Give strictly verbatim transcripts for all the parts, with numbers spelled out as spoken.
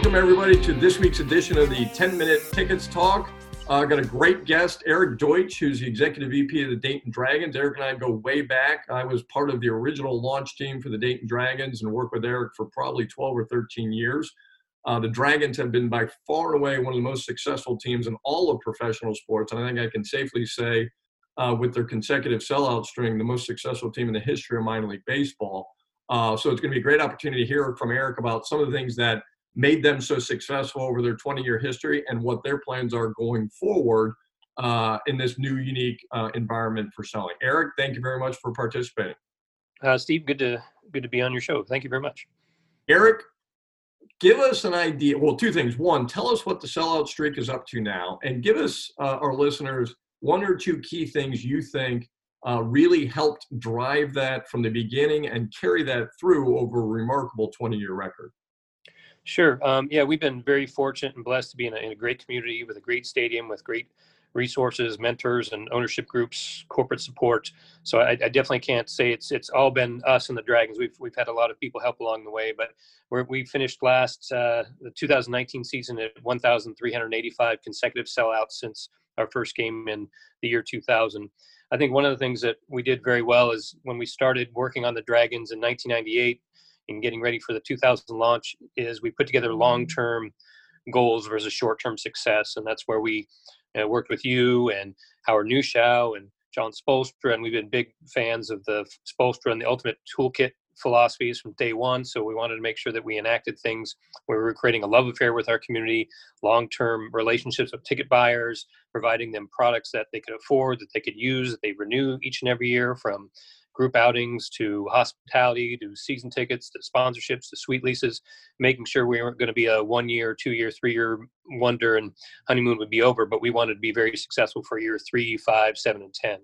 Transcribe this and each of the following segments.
Welcome, everybody, to this week's edition of the ten-Minute Tickets Talk. I uh, got a great guest, Eric Deutsch, who's the Executive V P of the Dayton Dragons. Eric and I go way back. I was part of the original launch team for the Dayton Dragons and worked with Eric for probably twelve or thirteen years. Uh, the Dragons have been by far and away one of the most successful teams in all of professional sports, and I think I can safely say uh, with their consecutive sellout string, the most successful team in the history of minor league baseball. Uh, so it's going to be a great opportunity to hear from Eric about some of the things that made them so successful over their twenty-year history and what their plans are going forward uh, in this new, unique uh, environment for selling. Eric, thank you very much for participating. Uh, Steve, good to good to be on your show. Thank you very much. Eric, give us an idea. Well, two things. One, tell us what the sellout streak is up to now, and give us, uh, our listeners, one or two key things you think uh, really helped drive that from the beginning and carry that through over a remarkable twenty-year record. Sure. Um, yeah, we've been very fortunate and blessed to be in a, in a great community with a great stadium, with great resources, mentors, and ownership groups, corporate support. So I, I definitely can't say it's it's all been us and the Dragons. We've we've had a lot of people help along the way, but we're, we finished last uh, the two thousand nineteen season at one thousand three hundred eighty-five consecutive sellouts since our first game in the year two thousand. I think one of the things that we did very well is when we started working on the Dragons in nineteen ninety-eight and getting ready for the two thousand launch is we put together long-term goals versus short-term success. And that's where we uh, worked with you and Howard Newshow and John Spolstra. And we've been big fans of the Spolstra and the Ultimate Toolkit philosophies from day one. So we wanted to make sure that we enacted things where we were creating a love affair with our community, long-term relationships with ticket buyers, providing them products that they could afford, that they could use, that they renew each and every year, from group outings to hospitality to season tickets to sponsorships to suite leases, making sure we weren't going to be a one year, two year, three year wonder and honeymoon would be over, but we wanted to be very successful for year three, five, seven, and ten.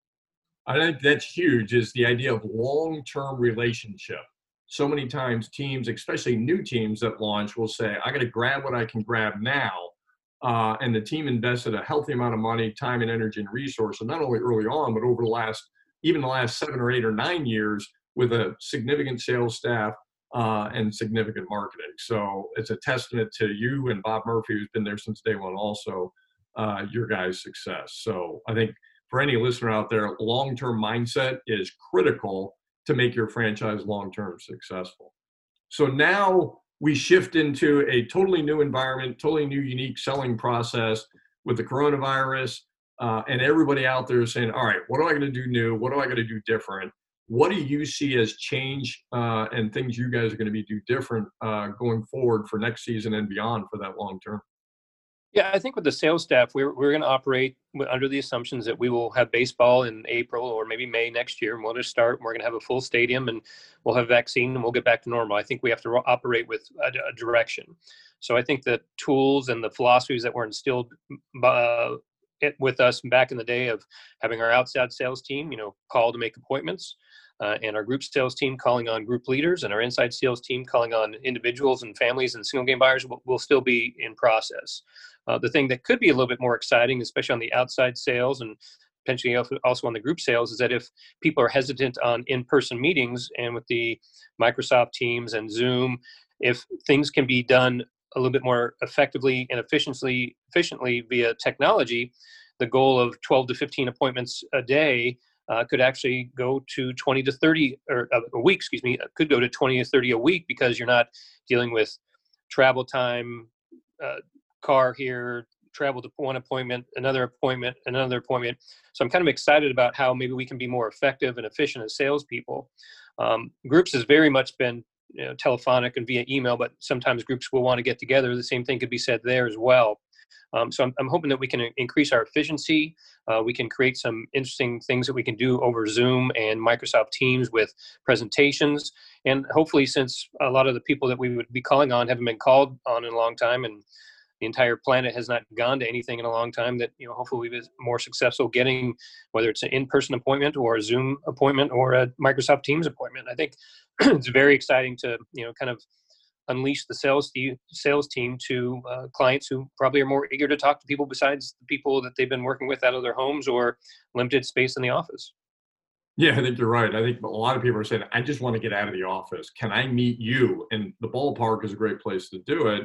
I think that's huge, is the idea of long-term relationship. So many times teams, especially new teams that launch, will say, I got to grab what I can grab now. Uh, and the team invested a healthy amount of money, time, and energy and resources, not only early on, but over the last even the last seven or eight or nine years with a significant sales staff uh, and significant marketing. So it's a testament to you and Bob Murphy, who's been there since day one also, uh, your guys' success. So I think for any listener out there, long-term mindset is critical to make your franchise long-term successful. So now we shift into a totally new environment, totally new, unique selling process with the coronavirus. Uh, and everybody out there is saying, all right, what do I got to do new? What do I got to do different? What do you see as change uh, and things you guys are going to be do different uh, going forward for next season and beyond for that long term? Yeah, I think with the sales staff, we're we're going to operate under the assumptions that we will have baseball in April or maybe May next year, and we'll just start. And we're going to have a full stadium, and we'll have a vaccine, and we'll get back to normal. I think we have to ro- operate with a, a direction. So I think the tools and the philosophies that were instilled uh, it with us back in the day of having our outside sales team, you know, call to make appointments, uh, and our group sales team calling on group leaders, and our inside sales team calling on individuals and families and single game buyers will, will still be in process. Uh, the thing that could be a little bit more exciting, especially on the outside sales and potentially also on the group sales, is that if people are hesitant on in-person meetings, and with the Microsoft Teams and Zoom, if things can be done a little bit more effectively and efficiently efficiently via technology, the goal of twelve to fifteen appointments a day uh, could actually go to twenty to thirty, or uh, a week, excuse me, could go to twenty to thirty a week, because you're not dealing with travel time, uh, car here, travel to one appointment, another appointment, another appointment. So I'm kind of excited about how maybe we can be more effective and efficient as salespeople. Um, groups has very much been, you know, telephonic and via email, but sometimes groups will want to get together. The same thing could be said there as well. Um, so I'm, I'm hoping that we can increase our efficiency. Uh, we can create some interesting things that we can do over Zoom and Microsoft Teams with presentations. And hopefully, since a lot of the people that we would be calling on haven't been called on in a long time, and the entire planet has not gone to anything in a long time, that, you know, hopefully we'll be more successful getting, whether it's an in-person appointment or a Zoom appointment or a Microsoft Teams appointment. I think it's very exciting to, you know, kind of unleash the sales team, sales team to uh, clients who probably are more eager to talk to people besides the people that they've been working with out of their homes or limited space in the office. Yeah, I think you're right. I think a lot of people are saying, I just want to get out of the office. Can I meet you? And the ballpark is a great place to do it.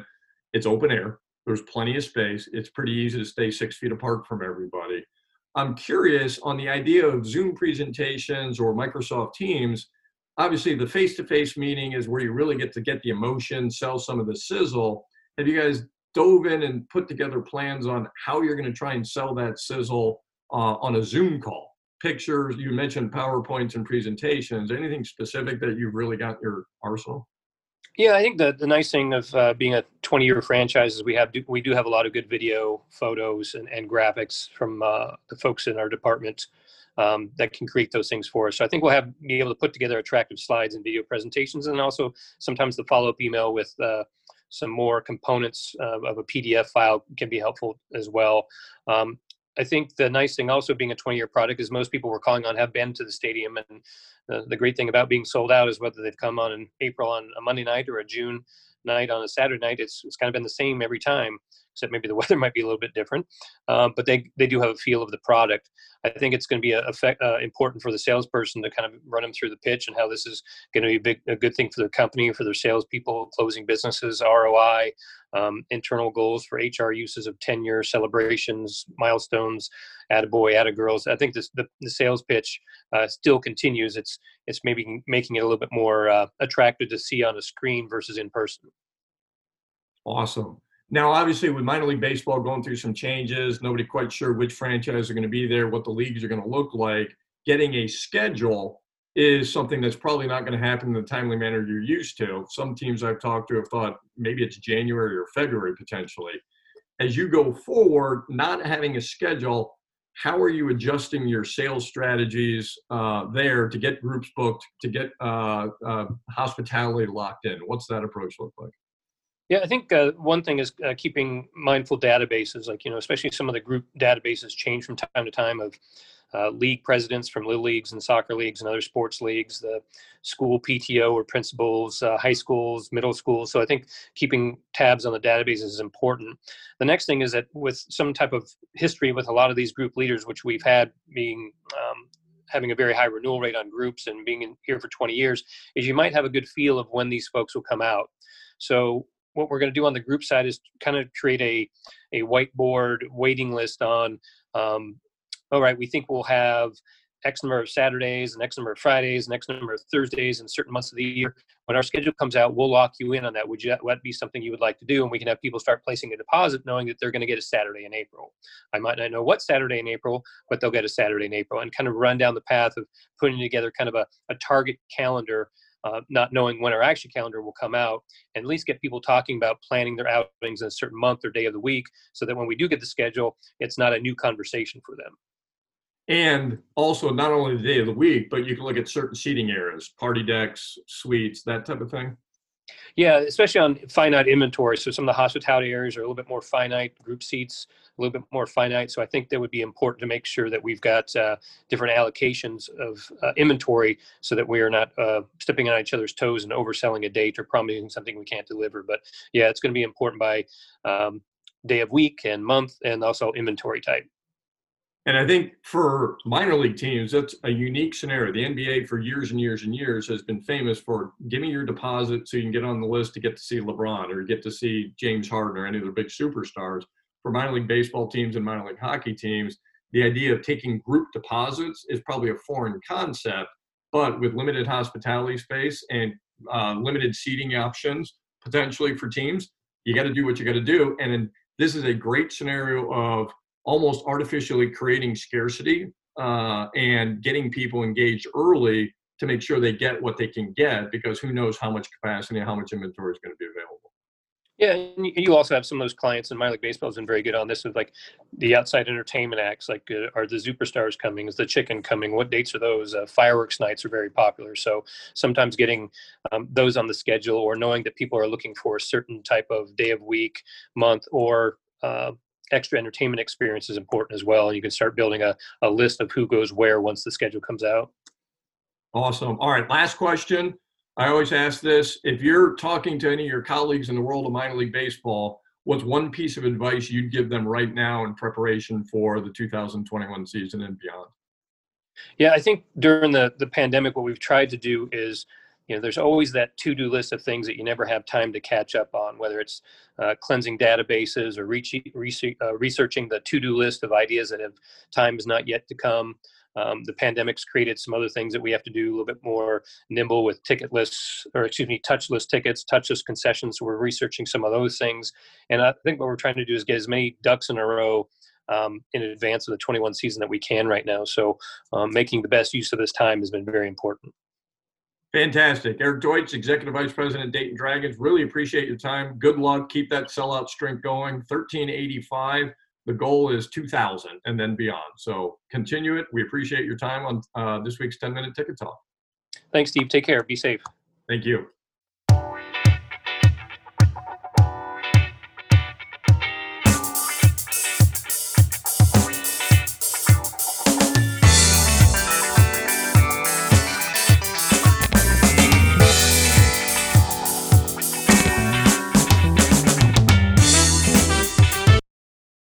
It's open air. There's plenty of space. It's pretty easy to stay six feet apart from everybody. I'm curious on the idea of Zoom presentations or Microsoft Teams. Obviously, the face-to-face meeting is where you really get to get the emotion, sell some of the sizzle. Have you guys dove in and put together plans on how you're going to try and sell that sizzle uh, on a Zoom call? Pictures, you mentioned PowerPoints and presentations. Anything specific that you've really got in your arsenal? Yeah, I think the, the nice thing of uh, being a twenty-year franchise is we have we do have a lot of good video, photos, and, and graphics from uh, the folks in our department um, that can create those things for us. So I think we'll have be able to put together attractive slides and video presentations, and also sometimes the follow-up email with uh, some more components uh, of a P D F file can be helpful as well. Um, I think the nice thing also being a twenty-year product is most people we're calling on have been to the stadium, and the, the great thing about being sold out is whether they've come on in April on a Monday night or a June night on a Saturday night, it's it's kind of been the same every time, except maybe the weather might be a little bit different. Um, but they they do have a feel of the product. I think it's going to be a, effect, uh, important for the salesperson to kind of run them through the pitch and how this is going to be a, big, a good thing for their company, for their salespeople, closing businesses, R O I, um, internal goals for H R uses of tenure, celebrations, milestones, attaboy, attagirls. I think this, the, the sales pitch uh, still continues. It's it's maybe making it a little bit more uh, attractive to see on a screen versus in person. Awesome. Now, obviously, with minor league baseball going through some changes, nobody quite sure which franchise are going to be there, what the leagues are going to look like. Getting a schedule is something that's probably not going to happen in the timely manner you're used to. Some teams I've talked to have thought maybe it's January or February potentially. As you go forward, not having a schedule, how are you adjusting your sales strategies uh, there to get groups booked, to get uh, uh, hospitality locked in? What's that approach look like? Yeah, I think uh, one thing is uh, keeping mindful databases, like, you know, especially some of the group databases change from time to time of uh, league presidents from little leagues and soccer leagues and other sports leagues, the school P T O or principals, uh, high schools, middle schools. So I think keeping tabs on the databases is important. The next thing is that with some type of history with a lot of these group leaders, which we've had being um, having a very high renewal rate on groups and being in here for twenty years, is you might have a good feel of when these folks will come out. So what we're going to do on the group side is kind of create a, a whiteboard waiting list on, um, all right, we think we'll have X number of Saturdays and X number of Fridays and X number of Thursdays in certain months of the year. When our schedule comes out, we'll lock you in on that. Would you, would that be something you would like to do? And we can have people start placing a deposit knowing that they're going to get a Saturday in April. I might not know what Saturday in April, but they'll get a Saturday in April, and kind of run down the path of putting together kind of a, a target calendar, Uh, not knowing when our action calendar will come out, and at least get people talking about planning their outings in a certain month or day of the week, so that when we do get the schedule, it's not a new conversation for them. And also not only the day of the week, but you can look at certain seating areas, party decks, suites, that type of thing. Yeah, especially on finite inventory. So some of the hospitality areas are a little bit more finite, group seats a little bit more finite. So I think that would be important to make sure that we've got uh, different allocations of uh, inventory, so that we are not uh, stepping on each other's toes and overselling a date or promising something we can't deliver. But yeah, it's going to be important by um, day of week and month, and also inventory type. And I think for minor league teams, that's a unique scenario. The N B A for years and years and years has been famous for give me your deposit so you can get on the list to get to see LeBron or get to see James Harden or any of the big superstars. For minor league baseball teams and minor league hockey teams, the idea of taking group deposits is probably a foreign concept, but with limited hospitality space and uh, limited seating options potentially for teams, you got to do what you got to do. And then this is a great scenario of almost artificially creating scarcity uh, and getting people engaged early to make sure they get what they can get, because who knows how much capacity and how much inventory is going to be available. Yeah, and you also have some of those clients, and minor league baseball has been very good on this, with like the outside entertainment acts, like uh, are the Superstars coming? Is the Chicken coming? What dates are those? Uh, fireworks nights are very popular. So sometimes getting um, those on the schedule, or knowing that people are looking for a certain type of day of week, month, or uh, extra entertainment experience is important as well. And you can start building a, a list of who goes where once the schedule comes out. Awesome. All right, last question. I always ask this. If you're talking to any of your colleagues in the world of minor league baseball, what's one piece of advice you'd give them right now in preparation for the two thousand twenty-one season and beyond? Yeah, I think during the, the pandemic, what we've tried to do is you know, there's always that to-do list of things that you never have time to catch up on, whether it's uh, cleansing databases or reach, research, uh, researching the to-do list of ideas that have time is not yet to come. Um, the pandemic's created some other things that we have to do a little bit more nimble with ticket lists, or excuse me, touchless tickets, touchless concessions. So we're researching some of those things. And I think what we're trying to do is get as many ducks in a row um, in advance of the twenty-one season that we can right now. So um, making the best use of this time has been very important. Fantastic. Eric Deutsch, Executive Vice President, Dayton Dragons. Really appreciate your time. Good luck. Keep that sellout strength going. thirteen eighty-five. The goal is two thousand and then beyond. So continue it. We appreciate your time on uh, this week's ten minute Ticket Talk. Thanks, Steve. Take care. Be safe. Thank you.